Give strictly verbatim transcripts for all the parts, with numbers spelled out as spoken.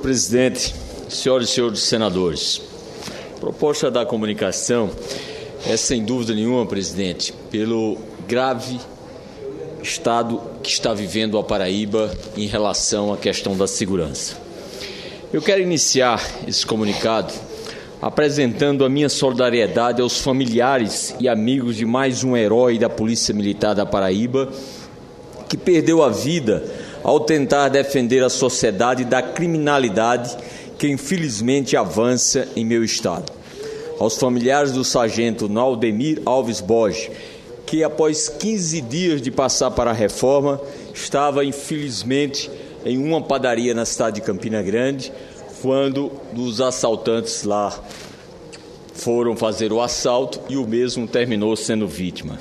presidente, senhoras e senhores senadores, a proposta da comunicação é, sem dúvida nenhuma, presidente, pelo grave estado que está vivendo a Paraíba em relação à questão da segurança. Eu quero iniciar esse comunicado apresentando a minha solidariedade aos familiares e amigos de mais um herói da Polícia Militar da Paraíba que perdeu a vida ao tentar defender a sociedade da criminalidade que infelizmente avança em meu estado. Aos familiares do sargento Naldemir Alves Borges, que após quinze dias de passar para a reforma, estava infelizmente em uma padaria na cidade de Campina Grande, quando os assaltantes lá foram fazer o assalto e o mesmo terminou sendo vítima.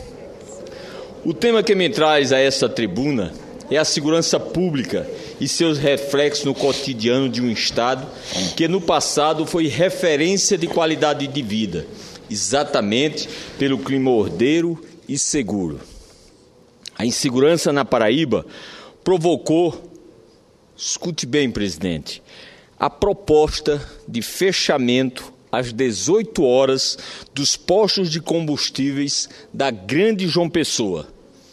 O tema que me traz a esta tribuna é a segurança pública e seus reflexos no cotidiano de um Estado que no passado foi referência de qualidade de vida, exatamente pelo clima ordeiro e seguro. A insegurança na Paraíba provocou, escute bem, presidente, a proposta de fechamento às dezoito horas dos postos de combustíveis da Grande João Pessoa.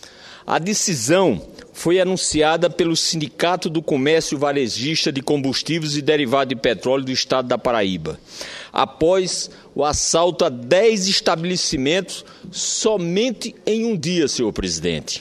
A decisão foi anunciada pelo Sindicato do Comércio Varejista de Combustíveis e Derivados de Petróleo do Estado da Paraíba, após o assalto a dez estabelecimentos somente em um dia, senhor presidente.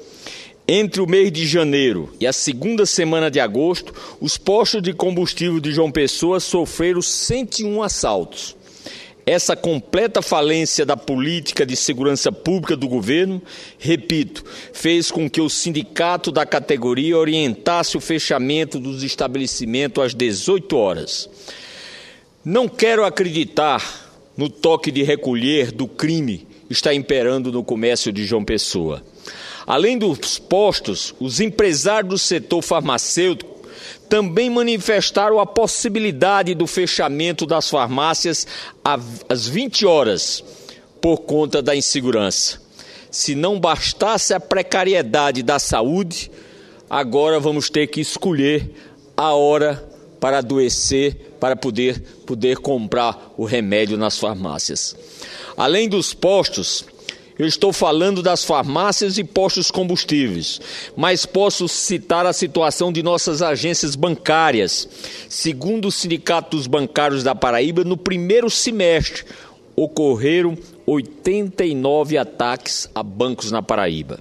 Entre o mês de janeiro e a segunda semana de agosto, os postos de combustível de João Pessoa sofreram cento e um assaltos. Essa completa falência da política de segurança pública do governo, repito, fez com que o sindicato da categoria orientasse o fechamento dos estabelecimentos às dezoito horas. Não quero acreditar no toque de recolher do crime que está imperando no comércio de João Pessoa. Além dos postos, os empresários do setor farmacêutico também manifestaram a possibilidade do fechamento das farmácias às vinte horas por conta da insegurança. Se não bastasse a precariedade da saúde, agora vamos ter que escolher a hora para adoecer, para poder, poder comprar o remédio nas farmácias. Além dos postos, eu estou falando das farmácias e postos combustíveis, mas posso citar a situação de nossas agências bancárias. Segundo o Sindicato dos Bancários da Paraíba, no primeiro semestre ocorreram oitenta e nove ataques a bancos na Paraíba.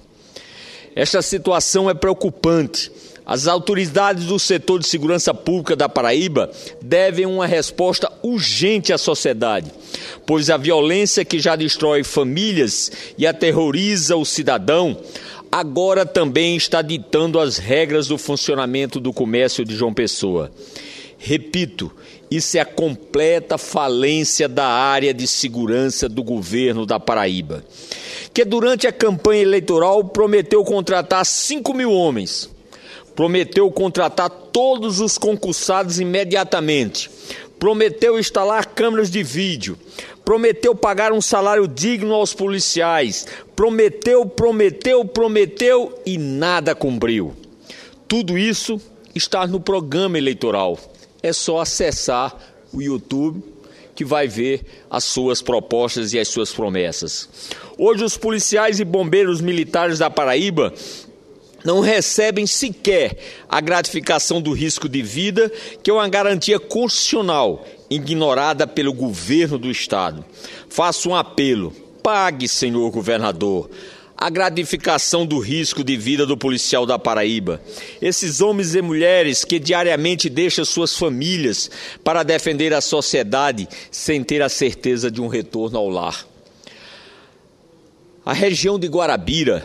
Esta situação é preocupante. As autoridades do setor de segurança pública da Paraíba devem uma resposta urgente à sociedade, pois a violência que já destrói famílias e aterroriza o cidadão, agora também está ditando as regras do funcionamento do comércio de João Pessoa. Repito, isso é a completa falência da área de segurança do governo da Paraíba, que durante a campanha eleitoral prometeu contratar cinco mil homens, prometeu contratar todos os concursados imediatamente, prometeu instalar câmeras de vídeo, prometeu pagar um salário digno aos policiais, prometeu, prometeu, prometeu e nada cumpriu. Tudo isso está no programa eleitoral. É só acessar o YouTube que vai ver as suas propostas e as suas promessas. Hoje os policiais e bombeiros militares da Paraíba não recebem sequer a gratificação do risco de vida, que é uma garantia constitucional, ignorada pelo governo do Estado. Faço um apelo: pague, senhor governador, a gratificação do risco de vida do policial da Paraíba. Esses homens e mulheres que diariamente deixam suas famílias para defender a sociedade sem ter a certeza de um retorno ao lar. A região de Guarabira,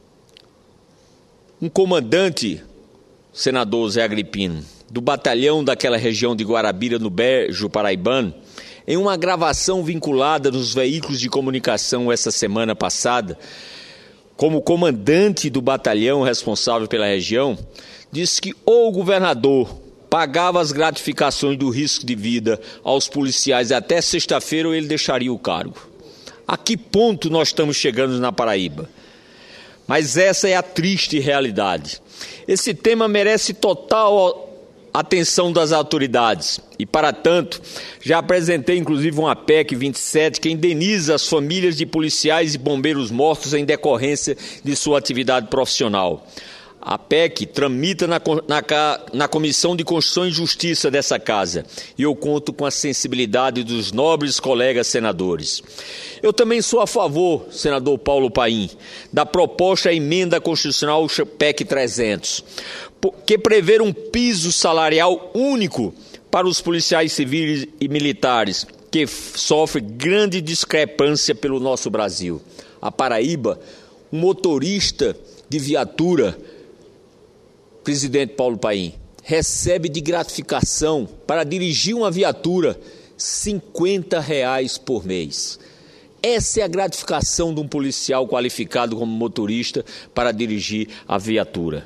um comandante, senador Zé Agripino, do batalhão daquela região de Guarabira, no Brejo Paraibano, em uma gravação vinculada nos veículos de comunicação essa semana passada, como comandante do batalhão responsável pela região, disse que ou o governador pagava as gratificações do risco de vida aos policiais até sexta-feira ou ele deixaria o cargo. A que ponto nós estamos chegando na Paraíba? Mas essa é a triste realidade. Esse tema merece total atenção das autoridades e, para tanto, já apresentei inclusive uma P E C vinte e sete que indeniza as famílias de policiais e bombeiros mortos em decorrência de sua atividade profissional. A P E C tramita na, na, na Comissão de Constituição e Justiça dessa Casa e eu conto com a sensibilidade dos nobres colegas senadores. Eu também sou a favor, senador Paulo Paim, da proposta à emenda constitucional P E C trezentos, que prevê um piso salarial único para os policiais civis e militares, que sofrem grande discrepância pelo nosso Brasil. A Paraíba, um motorista de viatura, presidente Paulo Paim, recebe de gratificação para dirigir uma viatura cinquenta reais por mês. Essa é a gratificação de um policial qualificado como motorista para dirigir a viatura.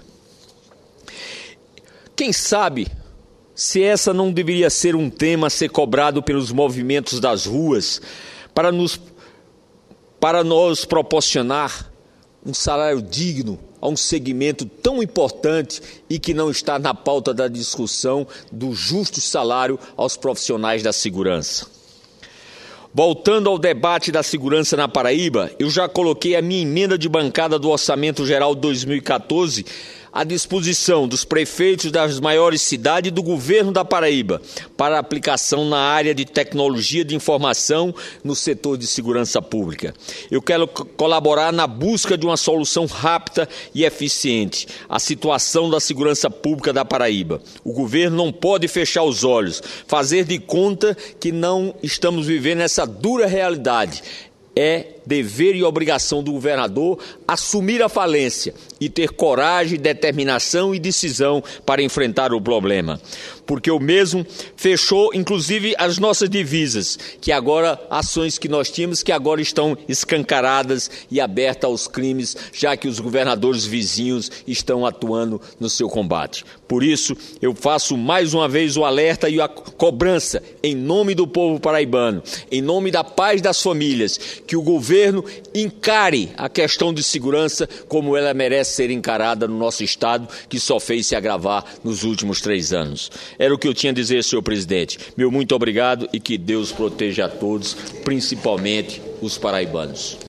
Quem sabe se essa não deveria ser um tema a ser cobrado pelos movimentos das ruas para nos, para nos proporcionar um salário digno a um segmento tão importante e que não está na pauta da discussão do justo salário aos profissionais da segurança. Voltando ao debate da segurança na Paraíba, eu já coloquei a minha emenda de bancada do Orçamento Geral de dois mil e quatorze à disposição dos prefeitos das maiores cidades e do governo da Paraíba para aplicação na área de tecnologia de informação no setor de segurança pública. Eu quero colaborar na busca de uma solução rápida e eficiente à situação da segurança pública da Paraíba. O governo não pode fechar os olhos, fazer de conta que não estamos vivendo essa dura realidade. É dever e obrigação do governador assumir a falência e ter coragem, determinação e decisão para enfrentar o problema. Porque o mesmo fechou, inclusive, as nossas divisas, que agora, ações que nós tínhamos, que agora estão escancaradas e abertas aos crimes, já que os governadores vizinhos estão atuando no seu combate. Por isso, eu faço mais uma vez o alerta e a cobrança, em nome do povo paraibano, em nome da paz das famílias, que o governo encare a questão de segurança como ela merece ser encarada no nosso Estado, que só fez se agravar nos últimos três anos. Era o que eu tinha a dizer, senhor presidente. Meu muito obrigado e que Deus proteja a todos, principalmente os paraibanos.